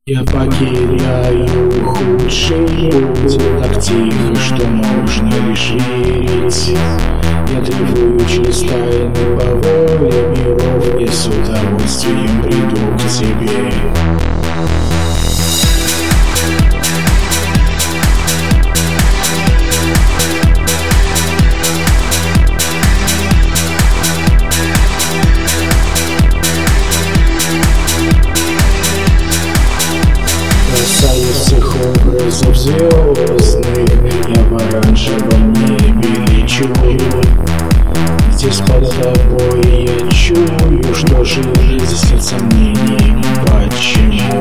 Я покидаю худший путь, так тихо, что можно лишь верить. Я дрейфую через тайны по воле миров и с удовольствием приду к тебе. Всех образов звездных я в оранжевом небе лечу. Здесь под тобой я чую, что жизнь здесь нет сомнений. Почему?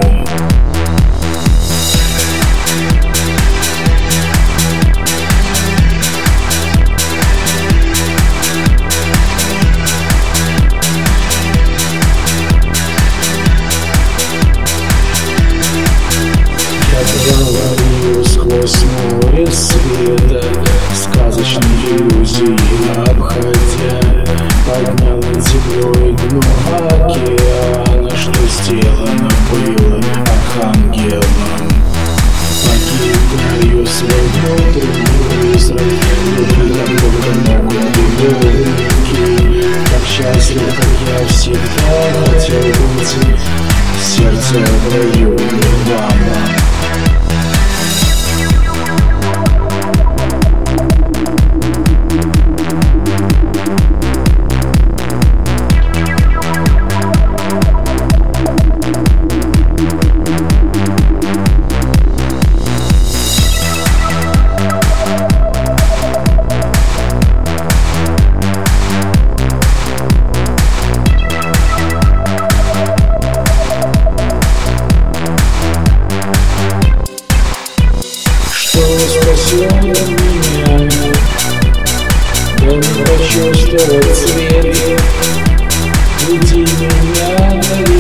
Говорю сквозь море света, сказочные иллюзии обходя, поднял над землей дно океана, что сделано было архангелом. Покидаю свой внутренний призрак, я только могут руки. Так счастлив, как я всегда хотел быть, сердце в раю нирвана. Спасет меня, я не хочу, что цвет, веди меня.